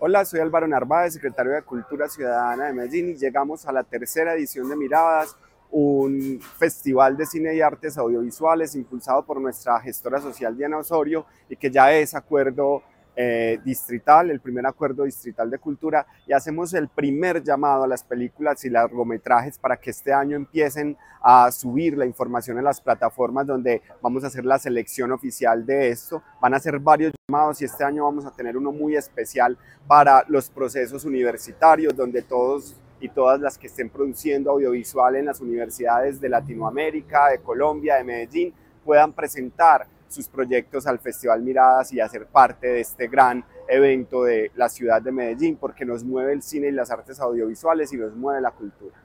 Hola, soy Álvaro Narváez, secretario de Cultura Ciudadana de Medellín y llegamos a la tercera edición de Miradas, un festival de cine y artes audiovisuales impulsado por nuestra gestora social Diana Osorio y que ya es acuerdo distrital, el primer acuerdo distrital de cultura, y hacemos el primer llamado a las películas y largometrajes para que este año empiecen a subir la información en las plataformas donde vamos a hacer la selección oficial de esto. Van a ser varios llamados y este año vamos a tener uno muy especial para los procesos universitarios, donde todos y todas las que estén produciendo audiovisual en las universidades de Latinoamérica, de Colombia, de Medellín, puedan presentar sus proyectos al Festival Miradas y hacer parte de este gran evento de la ciudad de Medellín, porque nos mueve el cine y las artes audiovisuales y nos mueve la cultura.